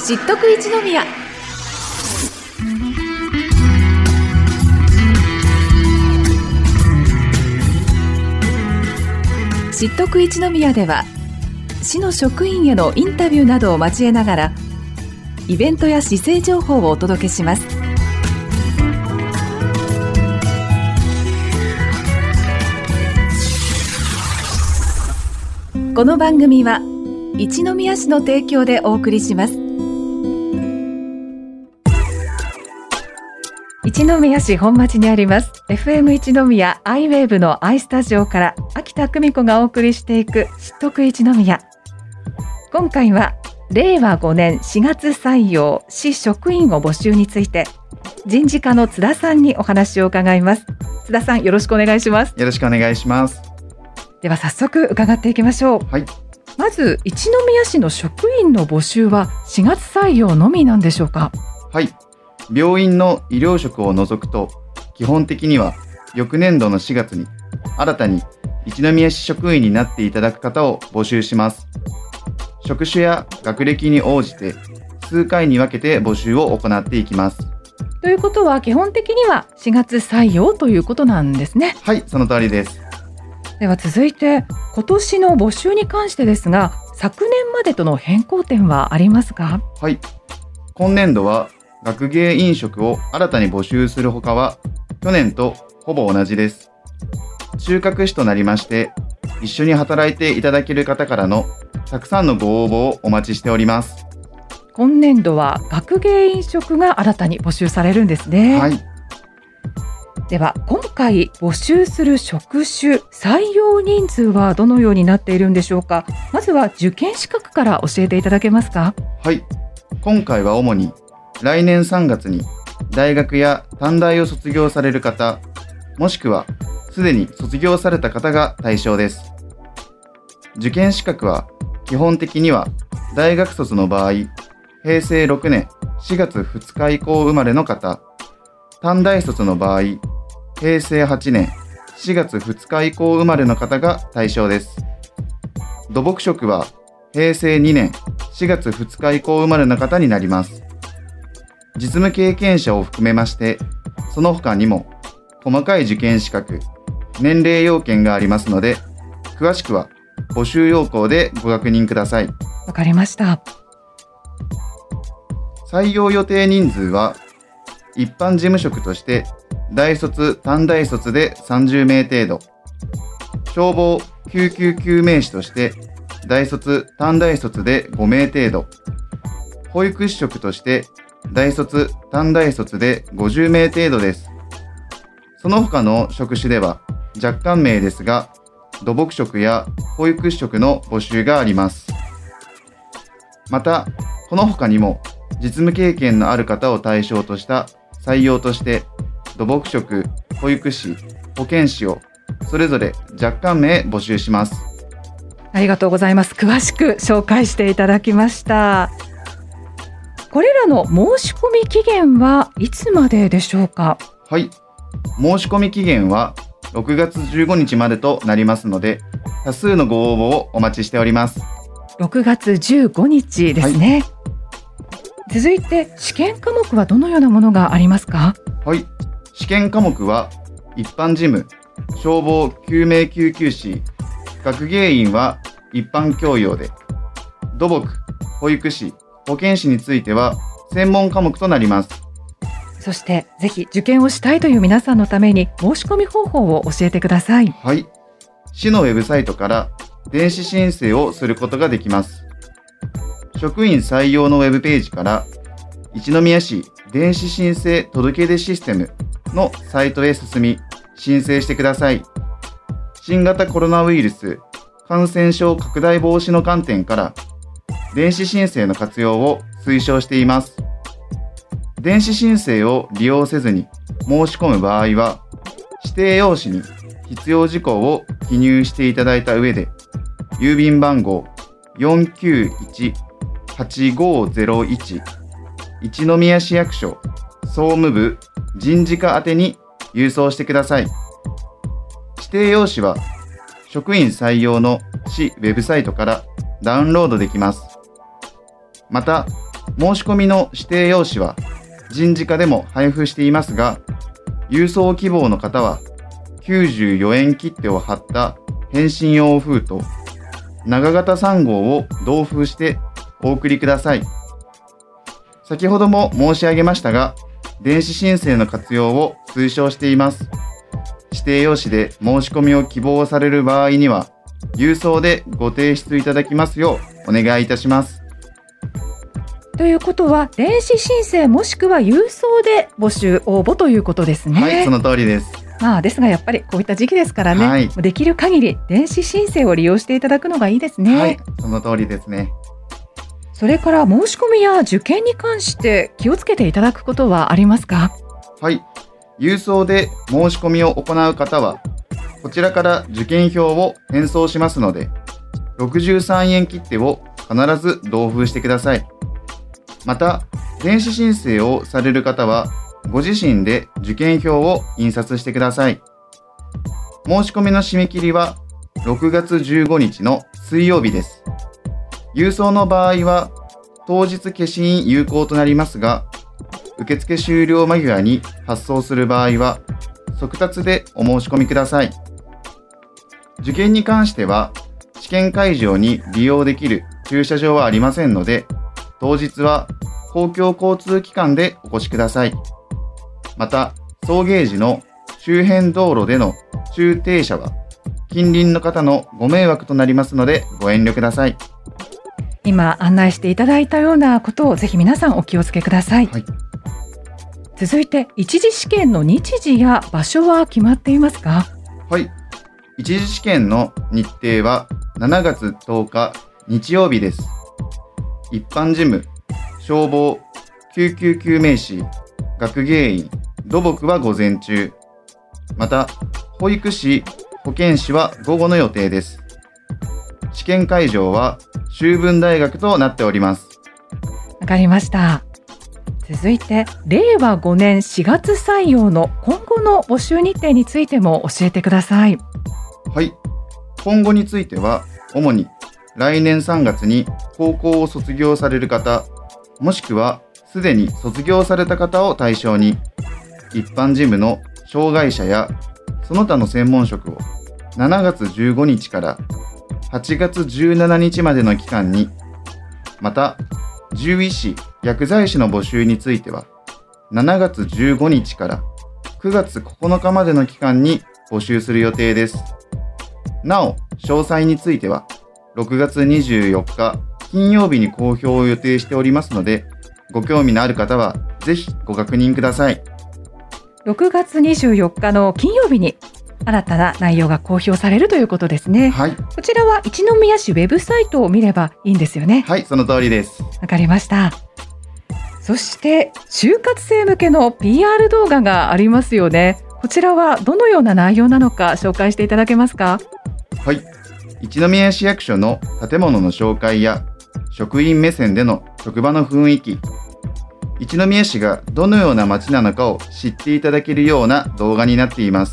知っとく一宮。知っとく一宮では、市の職員へのインタビューなどを交えながら、イベントや市政情報をお届けします。この番組は一宮市の提供でお送りします。一宮市本町にあります FM 一宮アイウェーブのアイスタジオから秋田久美子がお送りしていく知っとく一宮。今回は令和5年4月採用市職員を募集について、人事課の津田さんにお話を伺います。津田さん、よろしくお願いします。 よろしくお願いします。 では早速伺っていきましょう。 はい、 まず一宮市の職員の募集は4月採用のみなんでしょうか？ はい、病院の医療職を除くと基本的には翌年度の4月に新たに一宮市職員になっていただく方を募集します。職種や学歴に応じて数回に分けて募集を行っていきます。 ということは基本的には4月採用ということなんですね。 はい、その通りです。 では続いて今年の募集に関してですが、昨年までとの変更点はありますか？ はい、今年度は学芸飲食を新たに募集するほかは去年とほぼ同じです。中核市となりまして、一緒に働いていただける方からのたくさんのご応募をお待ちしております。 今年度は学芸飲食が新たに募集されるんですね。 はい、 では今回募集する職種、採用人数はどのようになっているんでしょうか？まずは受験資格から教えていただけますか？ はい、今回は主に来年3月に大学や短大を卒業される方、もしくはすでに卒業された方が対象です。受験資格は基本的には大学卒の場合、平成6年4月2日以降生まれの方、短大卒の場合、平成8年4月2日以降生まれの方が対象です。土木職は平成2年4月2日以降生まれの方になります。実務経験者を含めまして、その他にも細かい受験資格、年齢要件がありますので、詳しくは募集要項でご確認ください。 わかりました。 採用予定人数は、一般事務職として大卒・短大卒で30名程度、消防・救急救命士として大卒・短大卒で5名程度、保育士職として大卒・短大卒で50名程度です。その他の職種では若干名ですが、土木職や保育士職の募集があります。また、この他にも実務経験のある方を対象とした採用として、土木職、保育士、保健師をそれぞれ若干名募集します。 ありがとうございます。詳しく紹介していただきました。これらの申し込み期限はいつまででしょうか？ はい、申し込み期限は6月15日までとなりますので、多数のご応募をお待ちしております。 6月15日ですね。はい、続いて試験科目はどのようなものがありますか？ はい、試験科目は一般事務、消防救命救急士、学芸員は一般教養で、土木、保育士、保健師については専門科目となります。 そしてぜひ受験をしたいという皆さんのために申し込み方法を教えてください。 はい、市のウェブサイトから電子申請をすることができます。職員採用のウェブページから一宮市電子申請届出システムのサイトへ進み申請してください。新型コロナウイルス感染症拡大防止の観点から電子申請の活用を推奨しています。電子申請を利用せずに申し込む場合は、指定用紙に必要事項を記入していただいた上で、郵便番号 491-8501 一宮市役所総務部人事課宛てに郵送してください。指定用紙は職員採用の市ウェブサイトからダウンロードできます。また、 申し込みの指定用紙は人事課でも配布していますが、郵送希望の方は94円切手を貼った返信用封筒、長型3号を同封してお送りください。先ほども申し上げましたが、電子申請の活用を推奨しています。指定用紙で申し込みを希望される場合には、郵送でご提出いただきますようお願いいたします。 ということは、電子申請もしくは郵送で募集応募ということですね。 はい、その通りです。 ですがやっぱりこういった時期ですからね、 はい、 できる限り電子申請を利用していただくのがいいですね。 はい、その通りですね。 それから申し込みや受験に関して気をつけていただくことはありますか？ はい、郵送で申し込みを行う方は、こちらから受験票を返送しますので、63円切手を必ず同封してください。また、電子申請をされる方は、ご自身で受験票を印刷してください。申し込みの締め切りは6月15日の水曜日です。郵送の場合は当日消印有効となりますが、受付終了間際に発送する場合は速達でお申し込みください。受験に関しては試験会場に利用できる駐車場はありませんので、当日は公共交通機関でお越しください。また、送迎時の周辺道路での駐停車は近隣の方のご迷惑となりますのでご遠慮ください。 今案内していただいたようなことをぜひ皆さんお気をつけください。 はい、 続いて一次試験の日時や場所は決まっていますか？ はい、一次試験の日程は7月10日日曜日です。一般事務、消防、救急救命士、学芸員、土木は午前中。また、保育士、保健師は午後の予定です。試験会場は修文大学となっております。 わかりました。続いて、令和5年4月採用の今後の募集日程についても教えてください。 はい。今後については、主に来年3月に高校を卒業される方、もしくはすでに卒業された方を対象に、一般事務の障害者やその他の専門職を7月15日から8月17日までの期間に、また獣医師・薬剤師の募集については7月15日から9月9日までの期間に募集する予定です。なお、詳細については6月24日金曜日に公表を予定しておりますので、ご興味のある方はぜひご確認ください。 6月24日の金曜日に新たな内容が公表されるということですね。 はい。 こちらは一宮市ウェブサイトを見ればいいんですよね。 はい、その通りです。 わかりました。そして就活生向けの PR 動画がありますよね。こちらはどのような内容なのか紹介していただけますか？ はい。一宮市役所の建物の紹介や職員目線での職場の雰囲気、一宮市がどのような街なのかを知っていただけるような動画になっています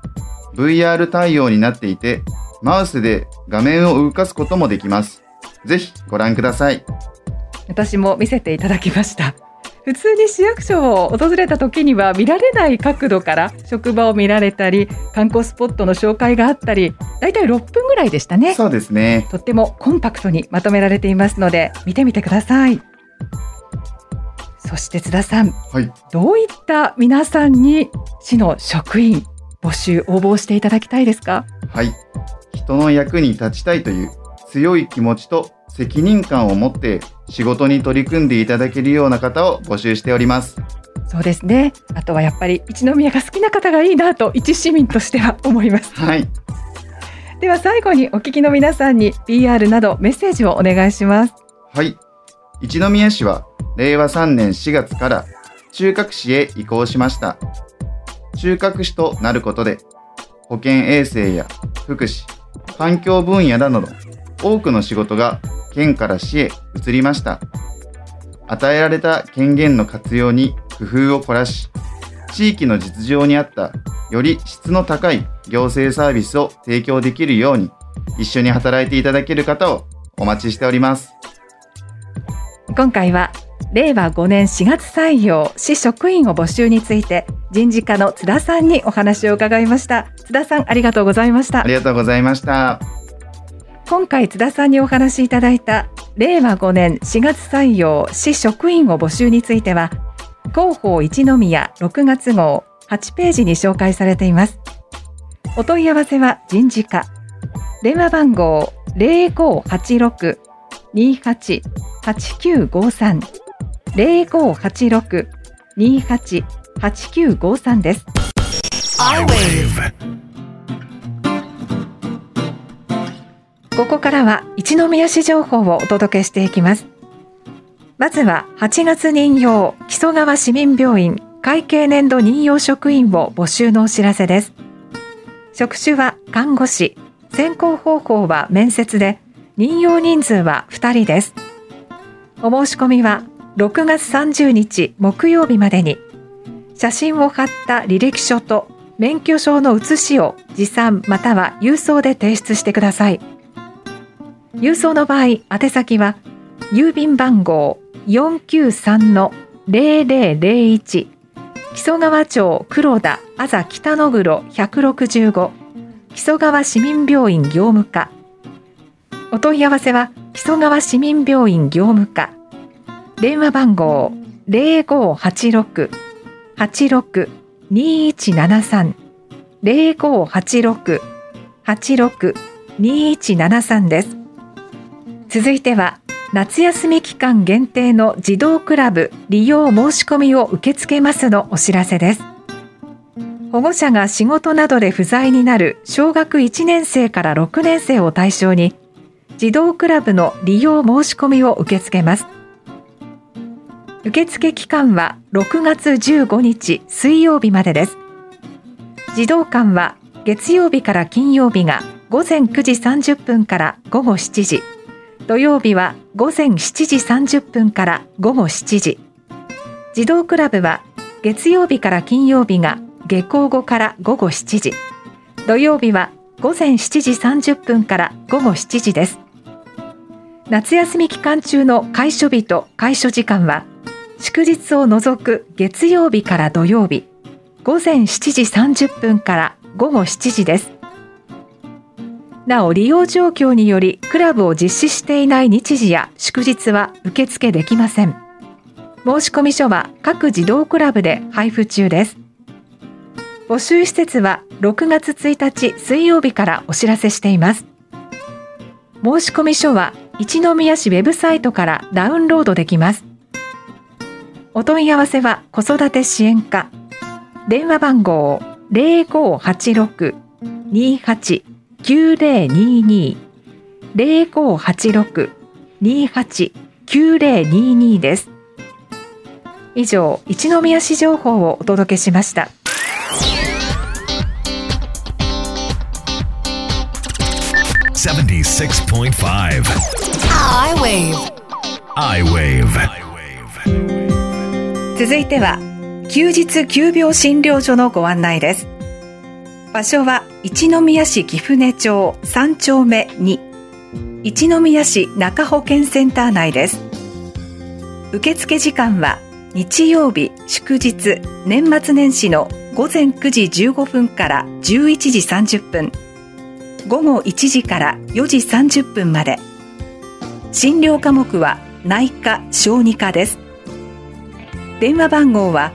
。VR 対応になっていて、マウスで画面を動かすこともできます。ぜひご覧ください。 私も見せていただきました。普通に市役所を訪れた時には見られない角度から職場を見られたり、観光スポットの紹介があったり、だいたい6分ぐらいでしたね。 そうですね。 とってもコンパクトにまとめられていますので見てみてください。そして津田さん、 はい、 どういった皆さんに市の職員募集応募していただきたいですか？ はい、人の役に立ちたいという強い気持ちと責任感を持って仕事に取り組んでいただけるような方を募集しております。 そうですね。あとはやっぱり一宮が好きな方がいいなと一市民としては思います。 はい。 では最後にお聞きの皆さんに PR などメッセージをお願いします。 はい。一宮市は令和3年4月から中核市へ移行しました。中核市となることで保健衛生や福祉、環境分野などの多くの仕事が県から市へ移りました。与えられた権限の活用に工夫を凝らし、地域の実情に合ったより質の高い行政サービスを提供できるように一緒に働いていただける方をお待ちしております。 今回は令和5年4月採用市職員を募集について人事課の津田さんにお話を伺いました。津田さん、ありがとうございました。 ありがとうございました。 今回津田さんにお話しいただいた令和5年4月採用市職員を募集については広報一宮6月号8ページに紹介されています。お問い合わせは人事課、電話番号 0586-28-8953 0586-28-8953 です。ここからは一宮市情報をお届けしていきます。まずは8月任用木曽川市民病院会計年度任用職員を募集のお知らせです。職種は看護師、選考方法は面接で、任用人数は2人です。お申し込みは6月30日木曜日までに、写真を貼った履歴書と免許証の写しを持参または郵送で提出してください。郵送の場合、宛先は郵便番号 493-0001 木曽川町黒田あざ北の黒165木曽川市民病院業務課。お問い合わせは木曽川市民病院業務課。電話番号 0586-86-2173 0586-86-2173 です。続いては夏休み期間限定の児童クラブ利用申し込みを受け付けますのお知らせです。保護者が仕事などで不在になる小学1年生から6年生を対象に児童クラブの利用申し込みを受け付けます。受付期間は6月15日水曜日までです。児童館は月曜日から金曜日が午前9時30分から午後7時、土曜日は午前7時30分から午後7時。児童クラブは月曜日から金曜日が下校後から午後7時、土曜日は午前7時30分から午後7時です。夏休み期間中の開所日と開所時間は祝日を除く月曜日から土曜日、午前7時30分から午後7時です。なお利用状況によりクラブを実施していない日時や祝日は受付できません。申込書は各児童クラブで配布中です。募集施設は6月1日水曜日からお知らせしています。申込書は一宮市ウェブサイトからダウンロードできます。お問い合わせは子育て支援課、電話番号 0586-28-9022 0586-28-9022 です。以上、一宮市情報をお届けしました。 76.5 I-Wave 続いては休日急病診療所のご案内です。場所は一宮市貴船町3丁目2、一宮市中保健センター内です。受付時間は日曜日祝日年末年始の午前9時15分から11時30分、午後1時から4時30分まで。診療科目は内科・小児科です。電話番号は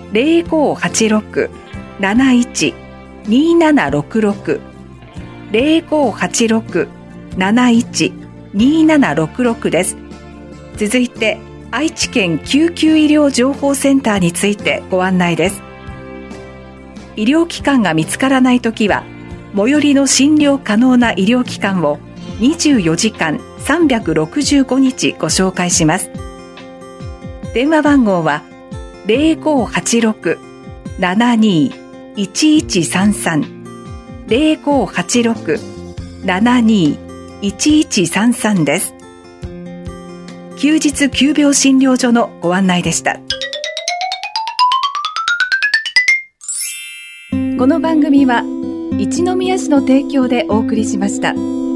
0586-71-2766 0586-71-2766 です。続いて愛知県救急医療情報センターについてご案内です。医療機関が見つからないときは最寄りの診療可能な医療機関を24時間365日ご紹介します。電話番号は 0586-72-1133 0586-72-1133 です。休日急病診療所のご案内でした。この番組は一宮市の提供でお送りしました。